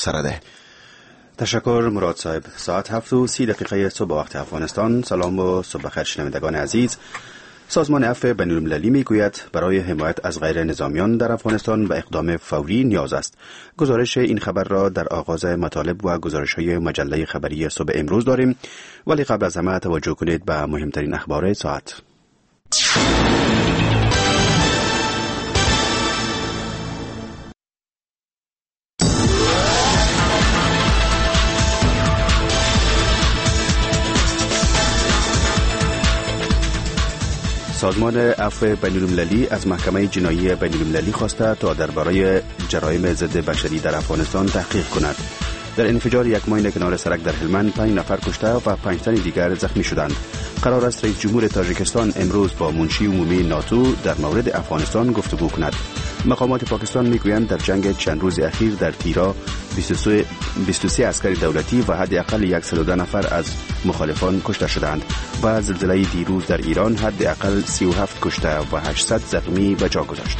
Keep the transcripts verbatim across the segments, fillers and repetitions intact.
سرده. تشکر مراد صاحب. ساعت هفت و سی دقیقه صبح وقت افغانستان. سلام و صبح بخیر شنوندگان عزیز. سازمان عفو بین المللی میگوید برای حمایت از غیر نظامیان در افغانستان به اقدام فوری نیاز است. گزارش این خبر را در آغاز مطالب و گزارش‌های مجله خبری صبح امروز داریم، ولی قبل از همه توجه کنید به مهمترین اخبار ساعت. سازمان عفو بین المللی از محکمه جنایی بین المللی خواسته تا درباره جرایم ضد بشری در افغانستان تحقیق کند. در انفجار یک ماین کنار سرک در هلمند پنج نفر کشته و پنج تن دیگر زخمی شدند. قرار است رئیس جمهور تاجیکستان امروز با منشی عمومی ناتو در مورد افغانستان گفتگو کند. مقامات پاکستان میگویند در جنگ چند روز اخیر در تیرا بیست و سه عسکر دولتی و حداقل صد و دو نفر از مخالفان کشته شدند و زلزله دیروز در ایران حداقل سی و هفت کشته و هشتصد زخمی به جا گذاشت.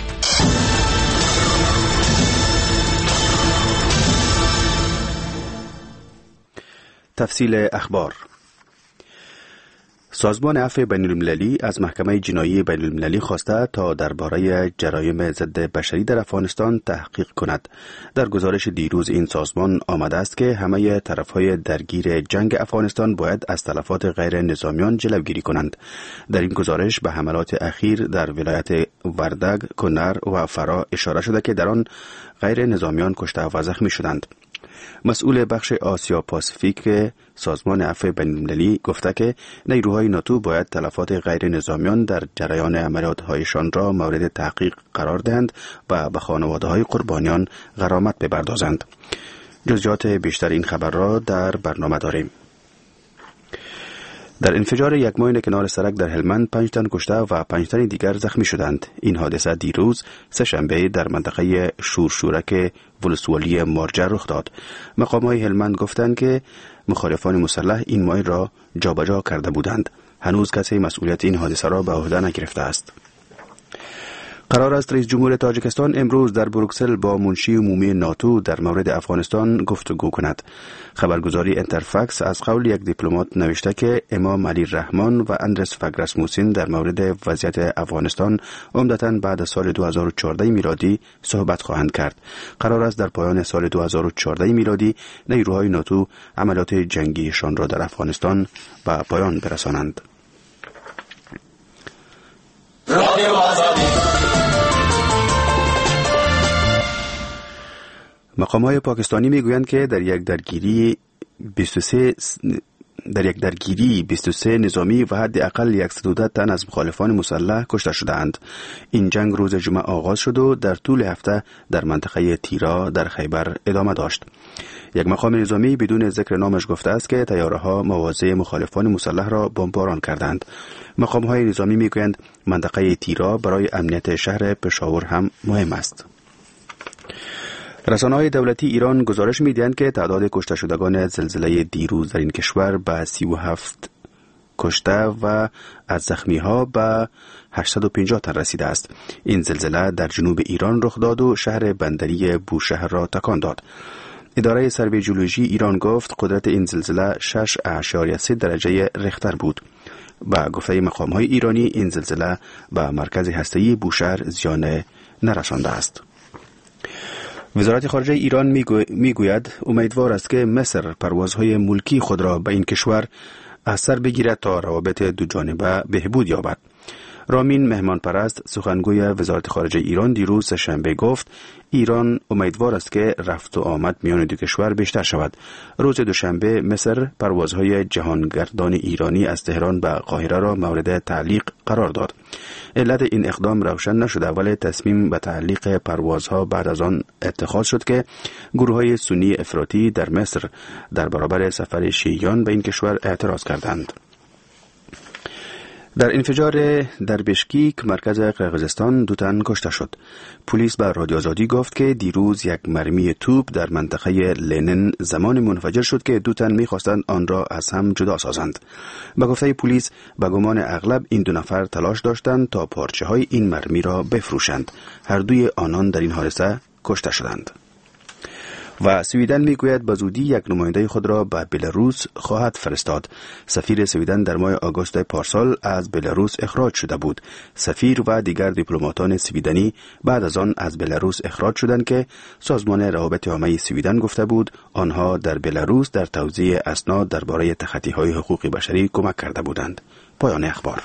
تفصیل اخبار. سازمان عفو بین المللی از محکمه جنایی بین المللی خواسته تا درباره جرایم ضد بشری در افغانستان تحقیق کند. در گزارش دیروز این سازمان آمده است که همه طرفهای درگیر جنگ افغانستان باید از تلفات غیر نظامیان جلوگیری کنند. در این گزارش به حملات اخیر در ولایت وردگ، کنر و فرا اشاره شده که در آن غیر نظامیان کشته و زخمی شدند. مسئول بخش آسیا پاسیفیک سازمان عفو بین المللی گفته که نیروهای ناتو باید تلفات غیر نظامیان در جریان عملیات‌هایشان را مورد تحقیق قرار دهند و به خانواده‌های قربانیان غرامت بپردازند. جزئیات بیشتر این خبر را در برنامه داریم. در انفجار یک ماین کنار سرک در هلمند پنج تن کشته و پنج تن دیگر زخمی شدند. این حادثه دیروز سه شنبه در منطقه شورشورک ولسوالی مارجه رخ داد. مقامات هلمند گفتند که مخالفان مسلح این ماین را جابجا کرده بودند. هنوز کسی مسئولیت این حادثه را به عهده نگرفته است. قرار است رئیس جمهور تاجیکستان امروز در بروکسل با منشی عمومی ناتو در مورد افغانستان گفتگو کند. خبرگزاری انترفکس از قول یک دیپلمات نوشته که امام علی رحمان و اندرس فگراسموسین در مورد وضعیت افغانستان عمدتاً بعد از سال دو هزار و چهارده میلادی صحبت خواهند کرد. قرار است در پایان سال دو هزار و چهارده میلادی نیروهای ناتو عملیات جنگیشان را در افغانستان به پایان برسانند. مقامات پاکستانی میگویند که در یک درگیری بیست و سه در یک درگیری بیست و سه نظامی و حداقل صد و دو تن از مخالفان مسلح کشته شدند. این جنگ روز جمعه آغاز شد و در طول هفته در منطقه تیرا در خیبر ادامه داشت. یک مقام نظامی بدون ذکر نامش گفته است که طیاره‌ها مواضع مخالفان مسلح را بمباران کردند. مقام‌های نظامی میگویند منطقه تیرا برای امنیت شهر پشاور هم مهم است. رسانه‌های دولتی ایران گزارش می‌دهند که تعداد کشته شدگان زلزله دیروز در این کشور به سی و هفت کشته و از زخمی‌ها به هشتصد و پنجاه تن رسیده است. این زلزله در جنوب ایران رخ داد و شهر بندری بوشهر را تکان داد. اداره سروی ژئولوژی ایران گفت قدرت این زلزله شش اعشاریه سه درجه ریختر بود. با گفته مقام‌های ایرانی این زلزله به مرکز هسته‌ای بوشهر زیان نرسانده است. وزارت خارجه ایران میگو... میگوید امیدوار است که مصر پروازهای ملکی خود را به این کشور از سر بگیرد تا روابط دو جانبه بهبود یابد. رامین مهمان پرست سخنگوی وزارت خارجه ایران دیروز شنبه گفت ایران امیدوار است که رفت و آمد میان دو کشور بیشتر شود. روز دوشنبه مصر پروازهای جهانگردان ایرانی از تهران به قاهره را مورد تعلیق قرار داد. علت این اقدام روشن نشده ولی تصمیم به تعلیق پروازها بعد از آن اتخاذ شد که گروه‌های سنی افراطی در مصر در برابر سفر شیعیان به این کشور اعتراض کردند. در انفجار در بشکیک مرکز قرقیزستان دو تن کشته شد. پلیس به رادیو آزادی گفت که دیروز یک مرمی توپ در منطقه لنن زمان منفجر شد که دو تن می‌خواستند آن را از هم جدا سازند. به گفته پلیس به گمان اغلب این دو نفر تلاش داشتند تا پارچه‌های این مرمی را بفروشند. هر دوی آنان در این حادثه کشته شدند. و سویدن میگوید به زودی یک نماینده خود را به بلاروس خواهد فرستاد. سفیر سویدن در ماه آگوست پارسال از بلاروس اخراج شده بود. سفیر و دیگر دیپلماتان سویدنی بعد از آن از بلاروس اخراج شدند که سازمان روابط عامه سویدن گفته بود آنها در بلاروس در توزیع اسناد درباره تخطی‌های حقوق بشری کمک کرده بودند. پایان اخبار.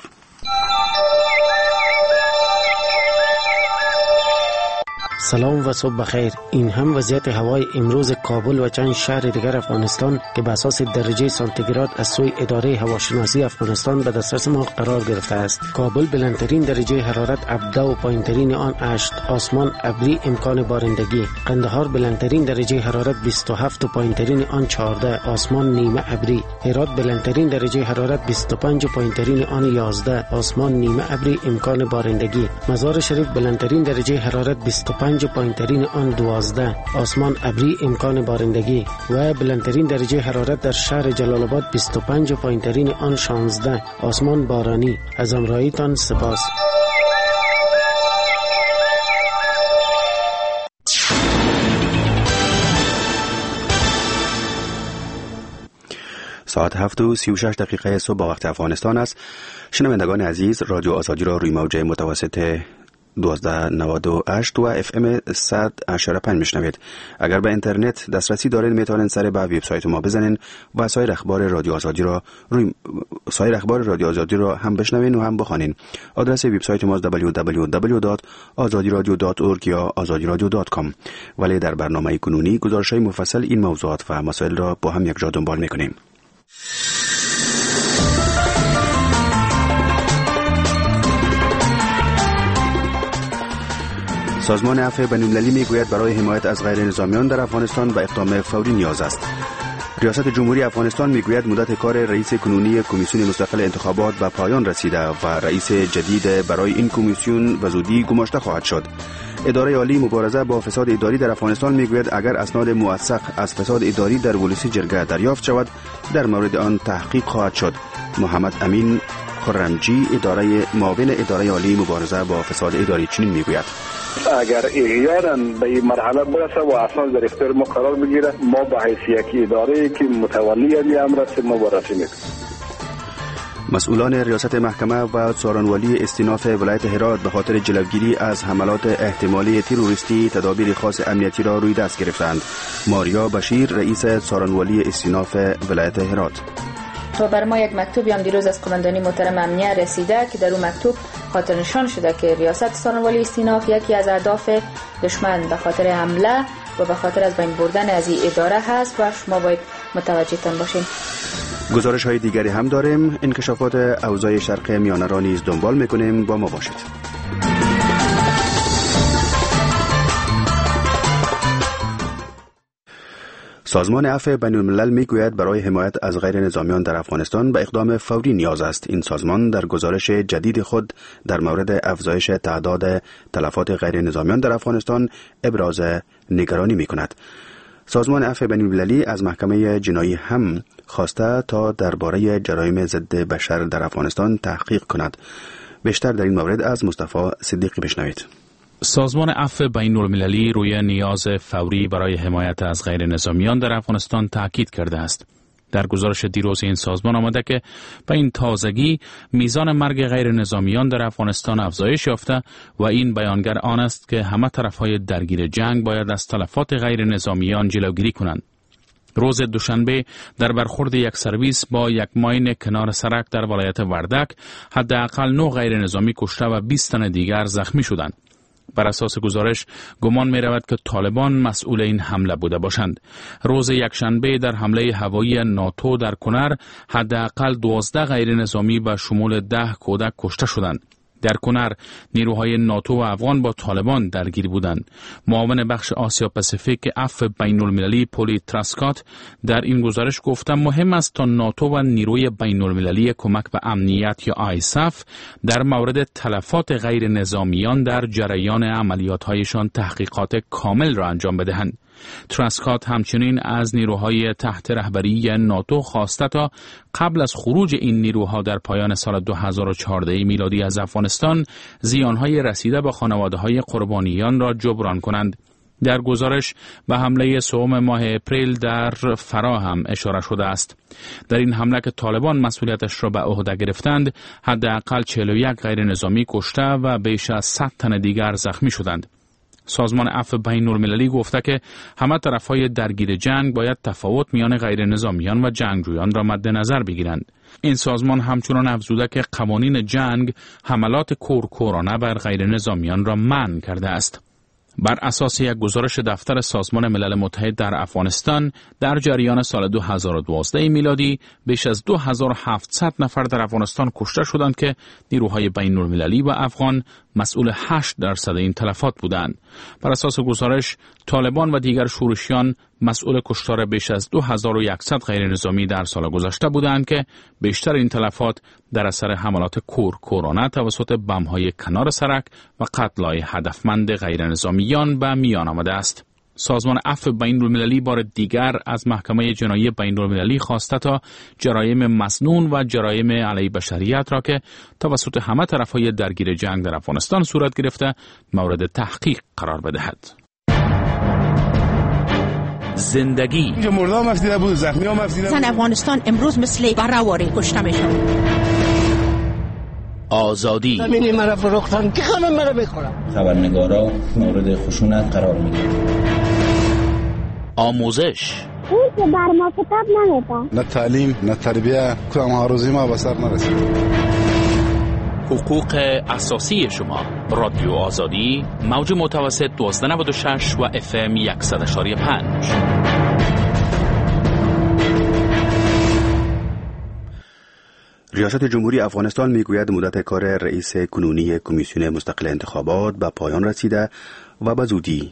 سلام و صبح بخیر. این هم وضعیت هوای امروز کابل و چند شهر دیگر افغانستان که به اساس درجه سانتیگراد از سوی اداره هواشناسی افغانستان به دسترس ما قرار گرفته است. کابل بلندترین درجه حرارت هفده و پایینترین آن هشت، آسمان ابری، امکان بارندگی. قندهار بلندترین درجه حرارت بیست و هفت و پایینترین آن چهارده، آسمان نیمه ابری. هرات بلندترین درجه حرارت بیست و پنج و پایینترین آن یازده، آسمان نیمه ابری، امکان بارندگی. مزار شریف بلندترین درجه حرارت بیست و پنج و پایینترین آن دوازده، آسمان ابری، امکان بارندگی. و بلندترین درجه حرارت در شهر جلال آباد بیست و پنج و پایینترین آن شانزده، آسمان بارانی. از همراهیتان سپاس. ساعت هفت و سی و شش دقیقه صبح با وقت افغانستان است. شنوندگان عزیز، رادیو آزادی را روی موج متوسط دوازده نود و هشت و اف ام صد و هشتاد و پنج میشنوید. اگر به اینترنت دسترسی دارین میتونین سر به وبسایت ما بزنین و سایر اخبار رادیو آزادی را روی سایر اخبار رادیو آزادی را هم بشنوین و هم بخوانین. آدرس وبسایت ما دبلیو دبلیو دبلیو دات آزادی رادیو دات اورگ یا آزادی رادیو دات کام. ولی در برنامه کنونی گزارش‌های مفصل این موضوعات و مسائل را با هم یک جا دنبال میکنیم. سازمان عفو بین‌المللی میگوید برای حمایت از غیر نظامیان در افغانستان به اقدام فوری نیاز است. ریاست جمهوری افغانستان میگوید مدت کار رئیس کنونی کمیسیون مستقل انتخابات به پایان رسیده و رئیس جدید برای این کمیسیون به زودی گماشته خواهد شد. اداره عالی مبارزه با فساد اداری در افغانستان میگوید اگر اسناد موثق از فساد اداری در ولسی جرگه دریافت شود در مورد آن تحقیق خواهد شد. محمد امین خرمجی اداره معاون اداره عالی مبارزه با فساد اداری چنین میگوید اگر احیانا به این مرحله برسه و اسناد در اختیار ما قرار بگیره ما به حیث یک اداره که متولی این امر است مبارزه میکنیم. مسئولان ریاست محکمه و څارنوالی استیناف ولایت هرات به خاطر جلوگیری از حملات احتمالی تروریستی تدابیر خاص امنیتی را روی دست گرفتند. ماریا بشیر رئیس څارنوالی استیناف ولایت هرات: و بر ما یک مکتوبی هم دیروز از قماندانی محترم امنیه رسیده که در اون مکتوب خاطر نشان شده که ریاست څارنوالی استیناف یکی از اهداف دشمن به خاطر حمله و به خاطر از بین بردن از این اداره هست و شما باید متوجه تان باشین. گزارش های دیگری هم داریم. انکشافات اوضاع شرق میانه را نیز دنبال میکنیم. با ما باشید. سازمان عفو بین‌الملل میگوید برای حمایت از غیر نظامیان در افغانستان به اقدام فوری نیاز است. این سازمان در گزارش جدید خود در مورد افزایش تعداد تلفات غیر نظامیان در افغانستان ابراز نگرانی میکند. سازمان عفو بین‌المللی از محکمه جنایی هم خواسته تا درباره جرایم ضد بشر در افغانستان تحقیق کند. بیشتر در این مورد از مصطفی صدیقی بشنوید. سازمان عفو بین‌المللی روی نیاز فوری برای حمایت از غیر نظامیان در افغانستان تاکید کرده است. در گزارش دیروز این سازمان آمده که به این تازگی میزان مرگ غیر نظامیان در افغانستان افزایش یافته و این بیانگر آن است که همه طرف‌های درگیر جنگ باید از تلفات غیر نظامیان جلوگیری کنند. روز دوشنبه در برخورد یک سرویس با یک ماین کنار سرک در ولایت وردک حداقل نه غیر نظامی کشته و بیست تن دیگر زخمی شدند. بر اساس گزارش گمان می رود که طالبان مسئول این حمله بوده باشند. روز یکشنبه در حمله هوایی ناتو در کنر حداقل دوازده غیر نظامی به شمول ده کودک کشته شدند. در کنر نیروهای ناتو و افغان با طالبان درگیر بودند. معاون بخش آسیا پاسیفیک عفو بین‌المللی پولی تراسکات در این گزارش گفته مهم است تا ناتو و نیروی بین‌المللی کمک به امنیت یا آیساف در مورد تلفات غیر نظامیان در جریان عملیات‌هایشان تحقیقات کامل را انجام بدهند. تراسکات همچنین از نیروهای تحت رهبری ناتو خواسته تا قبل از خروج این نیروها در پایان سال دو هزار و چهارده میلادی از افغانستان زیانهای رسیده به خانواده‌های قربانیان را جبران کنند. در گزارش به حمله سوم ماه اپریل در فرا هم اشاره شده است. در این حمله که طالبان مسئولیتش را به عهده گرفتند، حداقل چهل و یک غیر نظامی کشته و بیش از صد تن دیگر زخمی شدند. سازمان عفو بین المللی گفته که همه طرفهای درگیر جنگ باید تفاوت میان غیر نظامیان و جنگجویان را مد نظر بگیرند. این سازمان همچنان افزوده که قوانین جنگ حملات کورکورانه بر غیر نظامیان را منع کرده است. بر اساس یک گزارش دفتر سازمان ملل متحد در افغانستان، در جریان سال دو هزار و دوازده میلادی بیش از دو هزار و هفتصد نفر در افغانستان کشته شدند که نیروهای بین المللی و افغان مسئول هشت درصد این تلفات بودند. بر اساس گزارش، طالبان و دیگر شورشیان مسئول کشتار بیش از دو هزار و صد غیر نظامی در سال گذشته بودند که بیشتر این تلفات در اثر حملات کورکورانه توسط بم‌های کنار سرک و قتل‌های هدفمند غیر نظامیان به میان آمده است. سازمان عفو بین المللی بار دیگر از محکمه جنایی بین المللی خواسته تا جرایم مسنون و جرایم علیه بشریت را که توسط همه طرف‌های درگیر جنگ در افغانستان صورت گرفته مورد تحقیق قرار بدهد. زندگی اینجا مردم مفیده بود، زخمی ها مفیده بود. زن افغانستان امروز مثل برآوری کشته میشن. آزادی زمینی مرا فروختن که خانم مرا بخورم. خبرنگارا مورد خشونت قرار میگیرن. آموزش اون که بر ما کتاب نمیده. نه تعلیم نه تربیه، کدام ها روزی ما به سر نرسید. حقوق اساسی شما. رادیو آزادی، موج متوسط دوازده نود و شش و اف ام صد و یک و پنج. ریاست جمهوری افغانستان میگوید مدت کار رئیس کنونی کمیسیون مستقل انتخابات به پایان رسیده و به زودی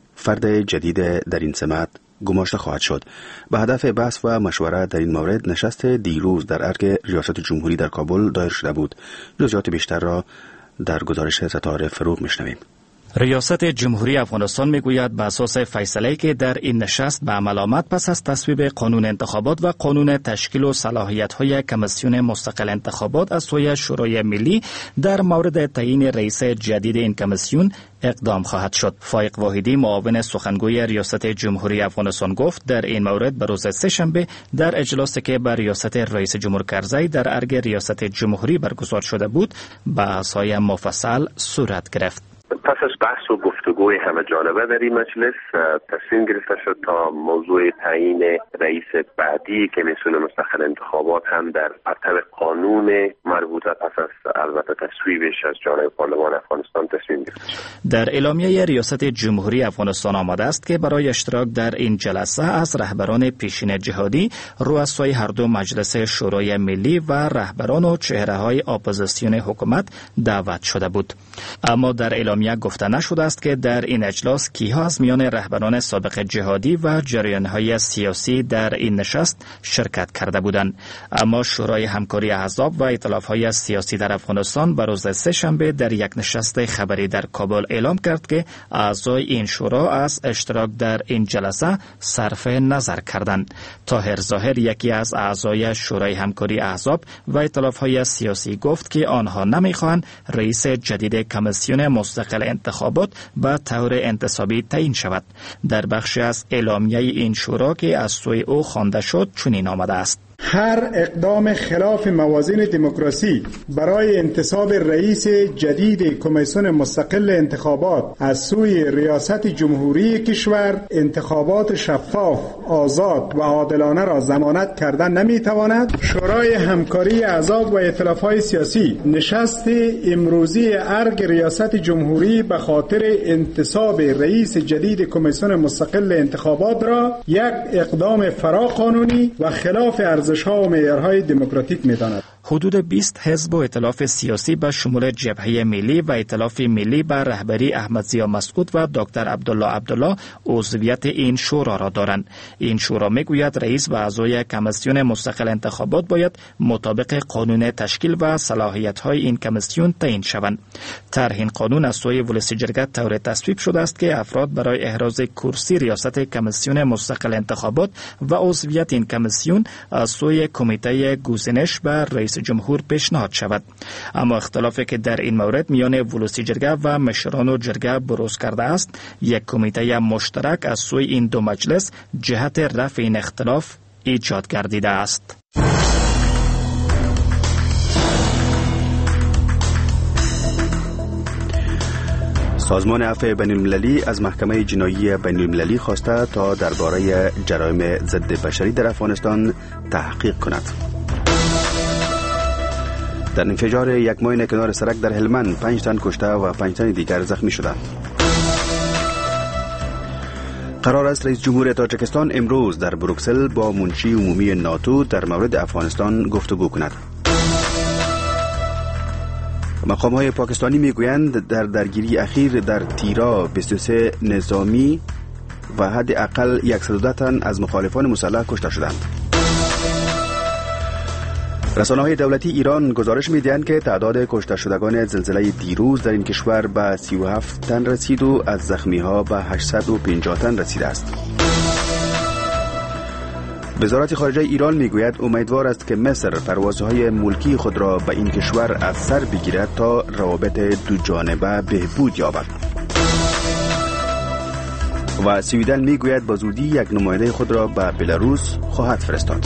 فرد جدید در این سمت گماشته خواهد شد. به هدف بحث و مشوره در این مورد نشست دیروز در ارگ ریاست جمهوری در کابل دایر شده بود. جزئیات بیشتر را در گزارش ستاره فروغ میشنویم. ریاست جمهوری افغانستان میگوید به اساس فیصله‌ای که در این نشست به عمل آمد پس از تصویب قانون انتخابات و قانون تشکیل و صلاحیت‌های کمیسیون مستقل انتخابات از سوی شورای ملی در مورد تعیین رئیس جدید این کمیسیون اقدام خواهد شد. فایق واحدی معاون سخنگوی ریاست جمهوری افغانستان گفت در این مورد به روز سه‌شنبه در اجلاسی که به ریاست رئیس جمهور کرزی در ارگ ریاست جمهوری برگزار شده بود بحث‌های مفصل صورت گرفت. پس از بحث و گفتگوی همه جانبه در این مجلس تصمیم گرفته شد تا موضوع تعیین رئیس بعدی کمیسیون مستقل انتخابات هم در طبق قانون مربوطه پس از البته تصویبش از جانب پارلمان افغانستان تصمیم گرفته شد. در اعلامیه ریاست جمهوری افغانستان آمده است که برای اشتراک در این جلسه از رهبران پیشین جهادی، رؤسای هر دو مجلس شورای ملی و رهبران و چهره‌های اپوزیسیون حکومت دعوت شده بود. اما در اعلامیه گفته نشده است که در این اجلاس کیها از میان رهبران سابق جهادی و جریان‌های سیاسی در این نشست شرکت کرده بودند. اما شورای همکاری احزاب و ائتلاف‌های سیاسی در افغانستان به روز سه‌شنبه در یک نشست خبری در کابل اعلام کرد که اعضای این شورا از اشتراک در این جلسه صرف نظر کردند. طاهر ظاهر، یکی از اعضای شورای همکاری احزاب و ائتلاف‌های سیاسی، گفت که آنها نمی‌خواهند رئیس جدید کمیسیون مستقل انتخابات به طور انتصابی تعیین شود. در بخشی از اعلامیه این شورا که از سوی او خوانده شد چنین آمده است: هر اقدام خلاف موازین دموکراسی برای انتصاب رئیس جدید کمیسیون مستقل انتخابات از سوی ریاست جمهوری کشور انتخابات شفاف، آزاد و عادلانه را ضمانت کردن نمیتواند. شورای همکاری احزاب و ائتلاف‌های سیاسی نشست امروزی ارگ ریاست جمهوری به خاطر انتصاب رئیس جدید کمیسیون مستقل انتخابات را یک اقدام فراقانونی و خلاف ارزش‌ها و معیارهای دموکراتیک می‌داند. حدود بیست حزب و ائتلاف سیاسی به شمول جبهه ملی و ائتلاف ملی به رهبری احمد ضیا مسعود و دکتر عبدالله عبدالله عضویت این شورا را دارند. این شورا میگوید رئیس و اعضای کمیسیون مستقل انتخابات باید مطابق قانون تشکیل و صلاحیت‌های این کمیسیون تعیین شوند. طرح این قانون از سوی ولسی جرگه طور تصویب شده است که افراد برای احراز کرسی ریاست کمیسیون مستقل انتخابات و عضویت این کمیسیون از سوی کمیته گزینش بر رئیس رئیس جمهور پیشنهاد شود. اما اختلافی که در این مورد میان ولوسی جرگه و مشران جرگه بروز کرده است، یک کمیته مشترک از سوی این دو مجلس جهت رفع این اختلاف ایجاد گردیده است. سازمان عفو بین المللی از محکمه جنایی بین المللی خواسته تا درباره جرایم ضد بشری در افغانستان تحقیق کند. در انفجار یک ماین کنار سرک در هلمند پنج تن کشته و پنج تن دیگر زخمی شدند. قرار است رئیس جمهور تاجیکستان امروز در بروکسل با منشی عمومی ناتو در مورد افغانستان گفتگو کند. مقام‌های پاکستانی میگویند در درگیری اخیر در تیرا بیست و سه نظامی و حداقل صد و ده تن از مخالفان مسلح کشته شدند. رسانه‌های دولتی ایران گزارش می‌دهند که تعداد کشته شدگان زلزله دیروز در این کشور به سی و هفت تن رسید و از زخمی‌ها به هشتصد و پنجاه تن رسیده است. وزارت خارجه ایران میگوید امیدوار است که مصر پروازهای ملکی خود را به این کشور از سر بگیرد تا روابط دو جانبه بهبود یابد. و سویدن میگوید با زودی یک نماینده خود را به بلاروس خواهد فرستاد.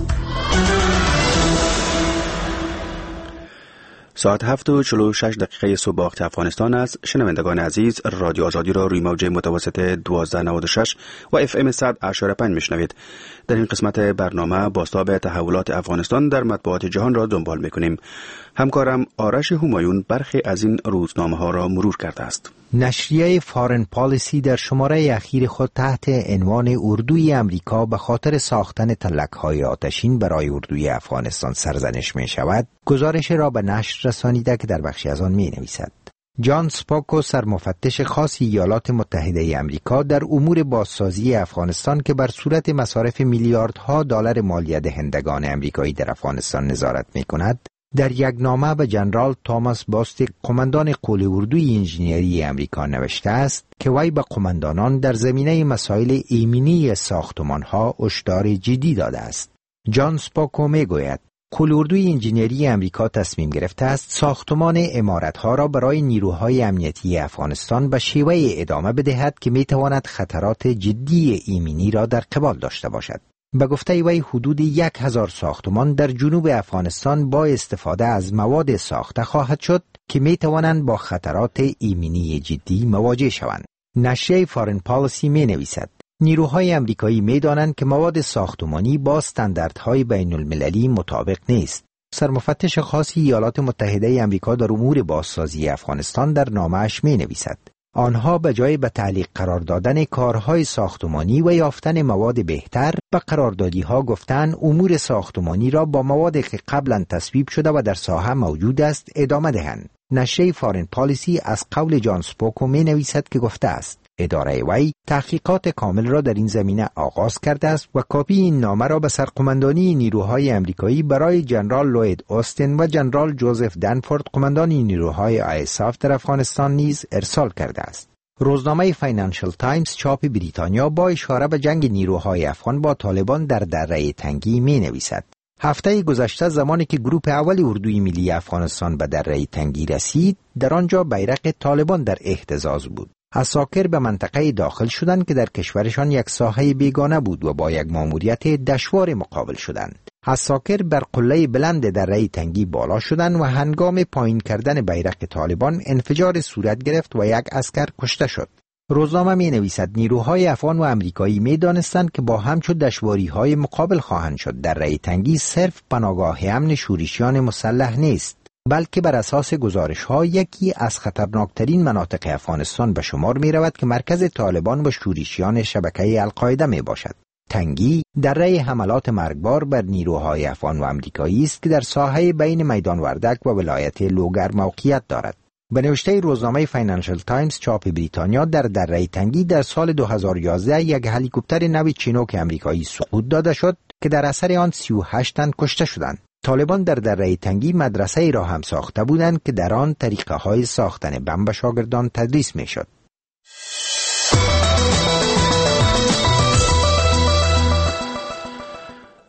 ساعت هفت و چهل و شش دقیقه صبح وقت افغانستان است. شنوندگان عزیز، رادیو آزادی را روی موج متوسط دوازده نود و شش و اف ام صد و هشت و پنج میشنوید. در این قسمت برنامه بازتاب تحولات افغانستان در مطبوعات جهان را دنبال میکنیم. همکارم آرش همایون برخی از این روزنامه ها را مرور کرده است. نشریه فارن پالیسی در شماره اخیر خود تحت عنوان اردوی امریکا به خاطر ساختن تلک‌های آتشین برای اردوی افغانستان سرزنش می شود، گزارش را به نشر رسانیده که در بخشی از آن می نویسد. جان سپاکو، سرمفتش خاص ایالات متحده امریکا در امور بازسازی افغانستان که بر صورت مصارف میلیاردها دلار مالیه دهندگان امریکایی در افغانستان نظارت می کند، در یک نامه به جنرال توماس باستیک، قماندان قول اردوی انجینیری امریکا نوشته است که وی به قماندانان در زمینه مسائل ایمنی ساختمان‌ها هشدار جدی داده است. جان سپاکو میگوید قول اردوی انجینیری امریکا تصمیم گرفته است ساختمان عمارت‌ها را برای نیروهای امنیتی افغانستان به شیوه ادامه بدهد که میتواند خطرات جدی ایمنی را در قبال داشته باشد. به گفته وی حدود یک هزار ساختمان در جنوب افغانستان با استفاده از مواد ساخته خواهد شد که می توانند با خطرات ایمنی جدی مواجه شوند. نشریه فارن پالیسی می نویسد نیروهای امریکایی می دانند که مواد ساختمانی با استانداردهای بین المللی مطابق نیست. سرمفتش خاص ایالات متحده امریکا در امور بازسازی افغانستان در نامه‌اش می نویسد آنها به جای به تعلیق قرار دادن کارهای ساختمانی و یافتن مواد بهتر، به قراردادی‌ها گفتن امور ساختمانی را با موادی که قبلا تصویب شده و در ساحه موجود است ادامه دهند. نشریه فارن پالیسی از قول جان سپاکو می نویسد که گفته است اداره وی تحقیقات کامل را در این زمینه آغاز کرده است و کاپی این نامه را به سرقماندانی نیروهای امریکایی برای جنرال لوید آستین و جنرال جوزف دنفورد، قماندان نیروهای آی اس اف در افغانستان نیز ارسال کرده است. روزنامه فاینانشل تایمز چاپ بریتانیا با اشاره به جنگ نیروهای افغان با طالبان در دره تنگی می نویسد هفته گذشته زمانی که گروه اول اردوی ملی افغانستان به دره تنگی رسید، در آنجا بیرق طالبان در اهتزاز بود. عساکر به منطقه داخل شدند که در کشورشان یک ساحه بیگانه بود و با یک ماموریت دشوار مقابل شدند. عساکر بر قله بلند دره تنگی بالا شدند و هنگام پایین کردن بیرق طالبان انفجار صورت گرفت و یک عسکر کشته شد. روزنامه می نویسد نیروهای افغان و امریکایی می دانستند که با همچو دشواری های مقابل خواهند شد. دره تنگی صرف پناهگاه امن شورشیان مسلح نیست، بلکه بر اساس گزارش ها یکی از خطرناکترین مناطق افغانستان به شمار می رود که مرکز طالبان و شورشیان شبکه القاعده می باشد. تنگی دره حملات مرگبار بر نیروهای افغان و امریکایی است که در ساحه بین میدان وردک و ولایت لوگر موقعیت دارد. به نوشته روزنامه فاینانشل تایمز چاپ بریتانیا، در دره تنگی در سال دو هزار و یازده یک هلیکوپتر نوع چینوک امریکایی سقوط داده شد که در اثر آن سی و هشت تن کشته شدند. طالبان در دره تنگی مدرسه ای را هم ساخته بودند که در آن طریقه های ساختن بم به شاگردان تدریس می شد.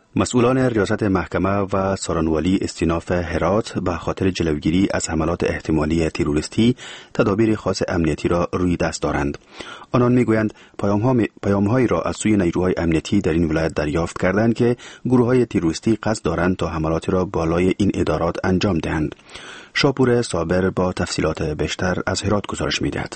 مسئولان ریاست محکمه و سارنوالی استیناف هرات به خاطر جلوگیری از حملات احتمالی تروریستی تدابیر خاص امنیتی را روی دست دارند. آنان میگویند پیام‌هایی را از سوی نیروهای امنیتی در این ولایت دریافت کردند که گروه‌های تروریستی قصد دارند تا حملاتی را بالای این ادارات انجام دهند. شاپور صابر با تفصیلات بیشتر از هرات گزارش می‌دهد.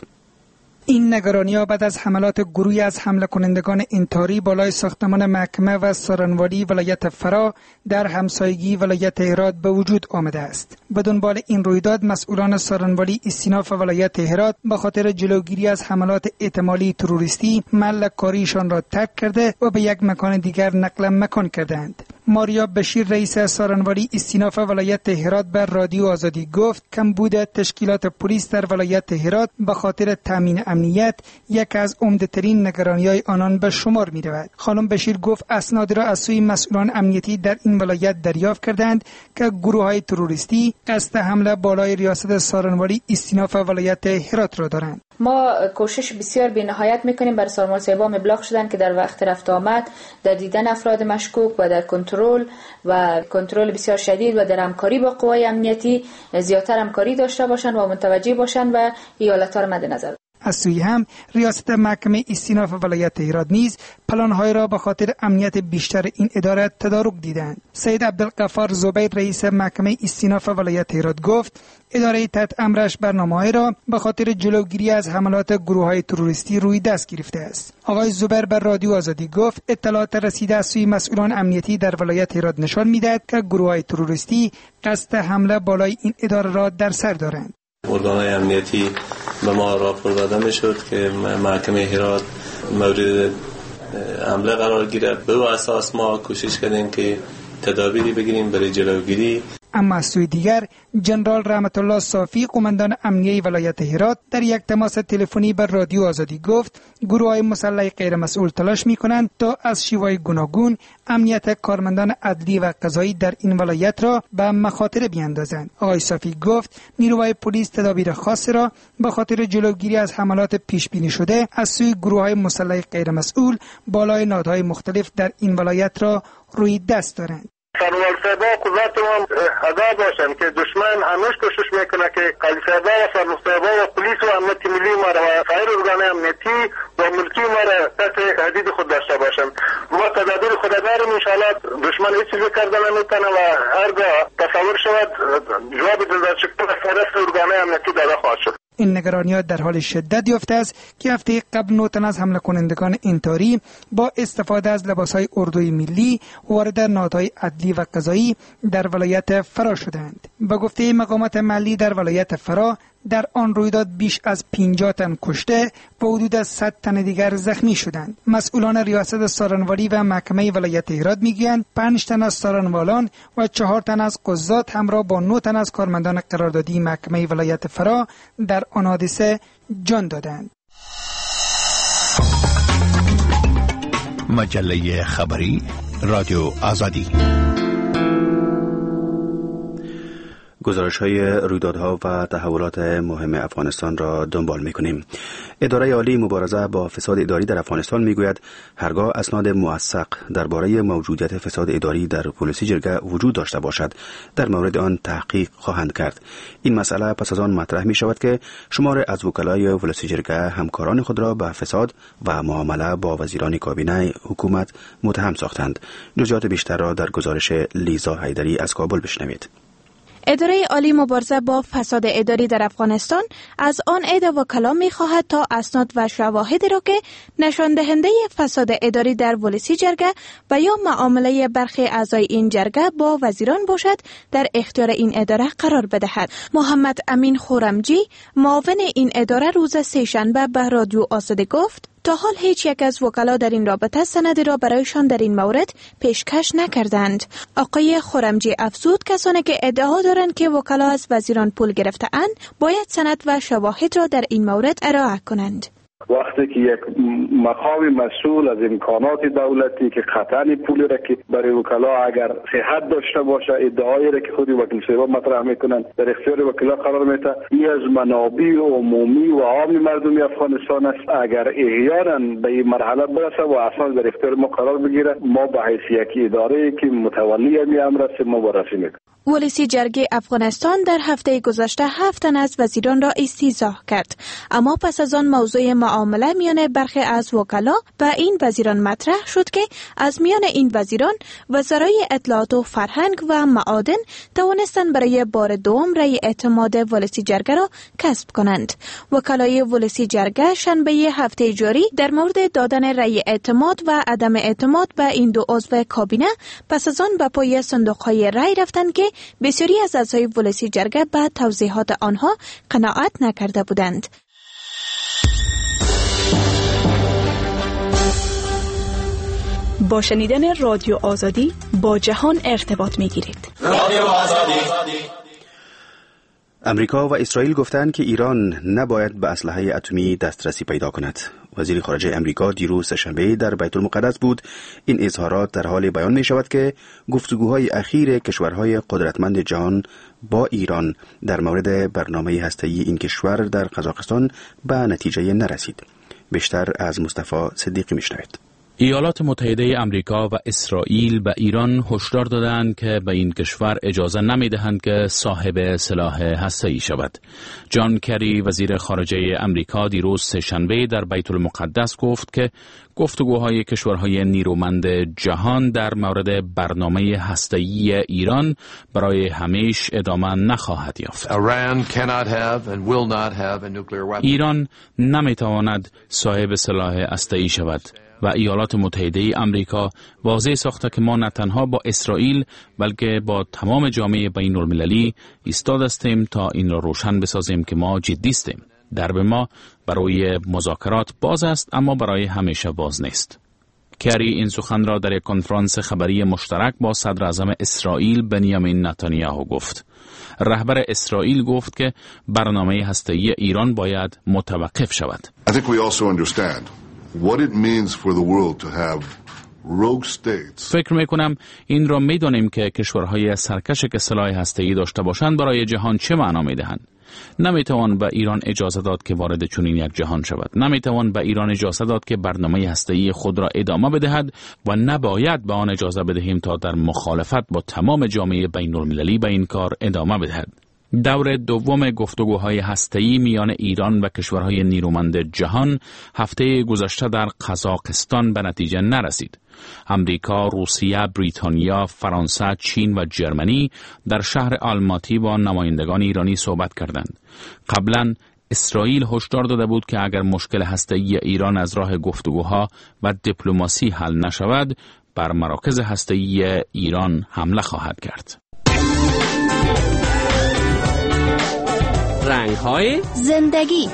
این نگرانی‌ها بعد از حملات گروهی از حمله کنندگان انتحاری بالای ساختمان محکمه و سارنوالی ولایت فرا در همسایگی ولایت هرات به وجود آمده است. به دنبال این رویداد مسئولان سارنوالی استیناف ولایت هرات به خاطر جلوگیری از حملات احتمالی تروریستی محل کاریشان را ترک کرده و به یک مکان دیگر نقل مکان کردند. ماریا بشیر رئیس سارنوالی استیناف ولایت هرات بر رادیو آزادی گفت کمبود تشکیلات پلیس در ولایت هرات به خاطر تامین امنیت یک از عمده‌ترین نگرانی‌های آنان به شمار می‌رود. خانم بشیر گفت اسناد را از سوی مسئولان امنیتی در این ولایت دریافت کردند که گروه‌های تروریستی قصد حمله بالای ریاست سارنوالی استیناف ولایت هرات را دارند. ما کوشش بسیار بی‌نهایت می‌کنیم برای سازمان سیبا ابلاغ شدن که در وقت رفت آمد در دیدن افراد مشکوک و در کنترل و کنترل بسیار شدید و در همکاری با قوای امنیتی زیاتر همکاری داشته باشند و متوجه باشند و ایالت‌ها را مد نظر. از سوی هم ریاست محکمه استیناف ولایت هرات نیز پلان‌های را به خاطر امنیت بیشتر این اداره تدارک دیدند. سید عبدالغفار زبیر رئیس محکمه استیناف ولایت هرات گفت اداره تحت امرش برنامه‌های را به خاطر جلوگیری از حملات گروه‌های تروریستی روی دست گرفته است. آقای زبیر بر رادیو آزادی گفت اطلاعات رسیده از سوی مسئولان امنیتی در ولایت هرات نشان می‌دهد که گروه‌های تروریستی قصد حمله بالای این اداره را در سر دارند. ارگان‌های امنیتی به ما راپور داده می‌شد که محکمه هرات مورد حمله قرار گیرد. به اساس ما کوشش کردیم که تدابیری بگیریم برای جلوگیری. اما از سوی دیگر جنرال رحمت الله صافی قماندان امنیه ولایت هرات در یک تماس تلفنی بر رادیو آزادی گفت گروه‌های مسلح غیر مسئول تلاش می‌کنند تا از شیوه‌های گوناگون امنیت کارمندان عدلی و قضایی در این ولایت را به مخاطر بیاندازند. آقای صافی گفت نیروهای پلیس تدابیر خاص را به خاطر جلوگیری از حملات پیش بینی شده از سوی گروه‌های مسلح غیر مسئول بالای نهادهای مختلف در این ولایت را روی دست دارند. سرور صاحبا قدرت ما ادا باشن که دشمن هنوز کوشش میکنه که قاضی صاحبا و سرور صاحبا و پلیس و امنیت ملی ما و سایر ارگان امنیتی و ملکی ما را تحت تهدید خود داشته باشن. ما تدابیر خود داریم ان شاء الله دشمن هیچ چیزی کردن نمیتونه و هرگاه تصور شود جواب دادن از ارگان امنیتی داده خواهد شد. این نگرانی‌ها در حال شدت یافته است که هفته قبل نه تن از حمله کنندگان انتحاری با استفاده از لباس‌های اردوی ملی وارد نهادهای عدلی و قضایی در ولایت فرا شدند. به گفته مقامات محلی در ولایت فرا در آن رویداد بیش از پنجاه تن کشته و حدود از صد تن دیگر زخمی شدند. مسئولان ریاست سارنوالی و محکمه ولایت هرات میگویند پنج تن از سارنوالان و چهار تن از قضات همراه با نه تن از کارمندان قراردادی محکمه ولایت فرا در آن حادثه جان دادند. مجله خبری رادیو آزادی گزارش‌های رویدادها و تحولات مهم افغانستان را دنبال می‌کنیم. اداره عالی مبارزه با فساد اداری در افغانستان میگوید هرگاه اسناد موثق درباره موجودیت فساد اداری در پلیسی جرگه وجود داشته باشد در مورد آن تحقیق خواهند کرد. این مسئله پس از آن مطرح می شود که شمار از وکلای پلیسی جرگه همکاران خود را به فساد و معامله با وزیران کابینه حکومت متهم ساختند. جزئیات بیشتر را در گزارش لیزا حیدری از کابل بشنوید. اداره عالی مبارزه با فساد اداری در افغانستان از آن عده وکلا می خواهد تا اسناد و شواهدی را که نشان دهنده فساد اداری در پلیسی جرگه و یا معامله برخی اعضای این جرگه با وزیران باشد در اختیار این اداره قرار بدهد. محمد امین خورمجی معاون این اداره روز سه‌شنبه به رادیو آزادی گفت تا حال هیچ یک از وکلا در این رابطه سندی را برایشان در این مورد پیشکش نکردند. آقای خورمجی افزود کسانی که ادعا دارند که وکلا از وزیران پول گرفته‌اند باید سند و شواهد را در این مورد ارائه کنند. وقتی که یک مقام مسئول از امکانات دولتی که قطعاً پولی را که برای وکلا اگر صحت داشته باشه ادعایی را که خود وکیل صاحب مطرح میکنن در اختیار وکلا قرار میده، این از منابع عمومی و عام مردم افغانستان است. اگر احیانا به این مرحله برسه و اسناد در اختیار ما قرار بگیره، ما به حیث یک اداره که متولی این امر است ما بررسی میکنیم. ولسی جرگه افغانستان در هفته گذشته هفت تن از وزیران را استیضاح کرد، اما پس از آن موضوع معامله میان برخی از وکلا و این وزیران مطرح شد که از میان این وزیران وزرای اطلاعات و فرهنگ و معادن توانستند برای بار دوم رأی اعتماد ولسی جرگه را کسب کنند. وکلای ولسی جرگه شنبه هفته جاری در مورد دادن رأی اعتماد و عدم اعتماد به این دو عضو کابینه پس از آن به پای صندوق‌های رأی رفتند که بسیاری از اعضای ولسی جرگه به توضیحات آنها قناعت نکرده بودند. با شنیدن رادیو آزادی با جهان ارتباط می‌گیرید. رادیو آزادی. امریکا و اسرائیل گفتند که ایران نباید به اسلحه اتمی دسترسی پیدا کند. وزیر خارجه امریکا دیروز سه‌شنبه در بیت المقدس بود. این اظهارات در حال بیان می شود که گفتگوهای اخیر کشورهای قدرتمند جهان با ایران در مورد برنامه هسته‌ای این کشور در قزاقستان به نتیجه نرسید. بیشتر از مصطفی صدیقی میشنوید. ایالات متحده امریکا و اسرائیل به ایران هشدار دادند که به این کشور اجازه نمی‌دهند که صاحب سلاح هسته‌ای شود. جان کری وزیر خارجه امریکا دیروز سه‌شنبه در بیت المقدس گفت که گفتگوهای کشورهای نیرومند جهان در مورد برنامه هسته‌ای ایران برای همیشه ادامه نخواهد یافت. ایران نمی‌تواند صاحب سلاح هسته‌ای شود و ایالات متحده امریکا واضح ساخته که ما نه تنها با اسرائیل بلکه با تمام جامعه بین المللی ایستاد هستیم تا این را روشن بسازیم که ما جدی هستیم. درب ما برای مذاکرات باز است اما برای همیشه باز نیست. کری این سخن را در یک کنفرانس خبری مشترک با صدر اعظم اسرائیل بنیامین نتانیاهو گفت. رهبر اسرائیل گفت که برنامه هسته‌ای ایران باید متوقف شود. I think we also understand what it means for the world to have rogue states. فکر میکنم این را میدانیم که کشورهای سرکش که سلاح هسته‌ای داشته باشند برای جهان چه معنا میدهند. نمیتوان به ایران اجازه داد که وارد چنین یک جهان شود. نمیتوان به ایران اجازه داد که برنامه هسته‌ای خود را ادامه بدهد و نباید به آن اجازه بدهیم تا در مخالفت با تمام جامعه بین المللی به این کار ادامه بدهد. دور دوم گفتگوهای هسته‌ای میان ایران و کشورهای نیرومند جهان هفته گذشته در قزاقستان به نتیجه نرسید. امریکا، روسیه، بریتانیا، فرانسه، چین و جرمنی در شهر آلماتی با نمایندگان ایرانی صحبت کردند. قبلا اسرائیل هشدار داده بود که اگر مشکل هسته‌ای ایران از راه گفتگوها و دیپلماسی حل نشود، بر مراکز هسته‌ای ایران حمله خواهد کرد. رنگ‌های زندگی.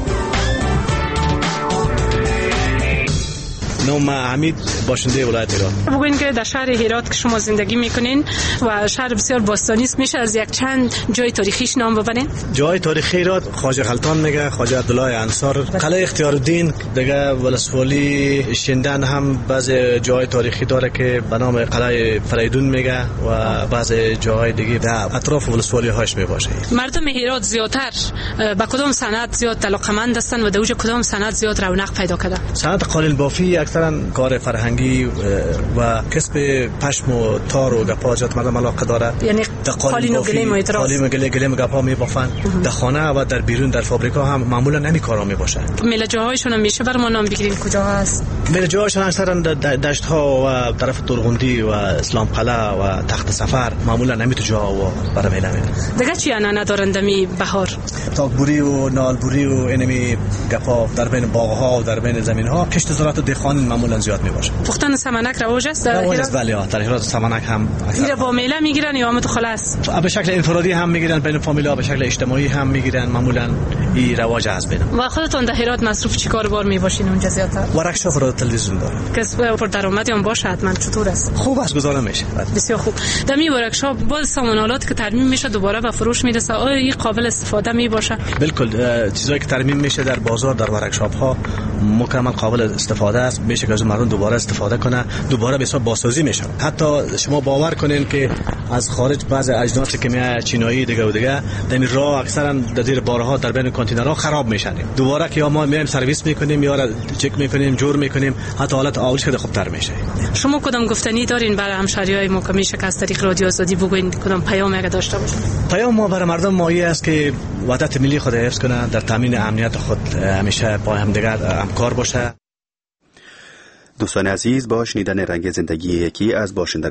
نام حمید، باشنده ولایت هرات. بگوین که در شهر هرات که شما زندگی میکنین و شهر بسیار باستانی است، میشه از یک چند جای تاریخیش نام ببرین؟ جای تاریخی هرات خواجه خلطان میگه، خواجه عبدالله انصار، قلعه اختیارالدین دیگه، ولسوالی شندن هم بعض جای تاریخی داره که به نام قلعه فریدون میگه و بعض جای دیگه در اطراف ولسوالی هاش میباشه. مردم هرات زیاتر به کدام صنعت زیاد علاقه‌مند هستند و دوج کدام صنعت زیاد رونق پیدا کرده؟ صنعت قالین بافی اکثرا کار فرهنگی و کسب پشم و تار و گپا جات مردم علاقه داره. یعنی قالین و گلیم و اعتراض قالین و گلیم گپا میبافن در خانه و در بیرون در فابریکا هم معمولا نمی کارا میباشن. میله جاهایشون هم میشه برام نام بگیرین کجا هست؟ میله جاهایشون اکثرا دشت ها و طرف تورغوندی و اسلام قلعه و تخت سفر معمولا نمیتو جا و برام نمیده. دیگه چی انا ندارند می بهار؟ تاکبوری و نالبوری و انمی گپا در بین باغ ها و در بین زمین ها کشت زراعت دهقان معمولا زیاد میباشه. پختن سمنک رواج است در هرات؟ بله ها، در هرات سمنک هم اکثر با میله میگیرن یا هم تو خلاص؟ به شکل انفرادی هم میگیرن بین فامیلا، به شکل اجتماعی هم میگیرن، معمولا این رواج است بین. و خودتون در هرات مصروف چیکار بار میباشین اونجا زیادتر؟ ورکشاپ را تلویزیون داره. کسب پر درآمدی هم باشه حتما. چطور است؟ خوب است، گزارش میشه. بسیار خوب. در می ورکشاپ با سامانالات که ترمیم میشه دوباره به فروش میرسه، آیا این قابل استفاده میباشه باشه؟ بالکل، چیزایی که ترمیم میشه در بازار، در ورکشاپ ها مکمل قابل استفاده است. میشه که از مردم دوباره استفاده کنه، دوباره به حساب بازسازی میشه. حتی شما باور کنین که از خارج بعض اجناس که میاد چینایی دیگه و دیگه در راه اکثرا در زیر بارها در بین کانتینرها خراب میشن. دوباره که ما میایم سرویس میکنیم یا چک میکنیم، جور میکنیم، حتی حالت آوریش که خوبتر میشه. شما کدام گفتنی دارین برای همشهریای ما که میشه که از طریق رادیو آزادی بگوین، کدام پیام اگه داشته باشه؟ پیام ما برای مردم مایه است که وحدت ملی خود حفظ کنه، در تامین امنیت خود همیشه با همدیگر همکار باشه. دوستان عزیز، با شنیدن رنگ زندگی یکی از باشندگان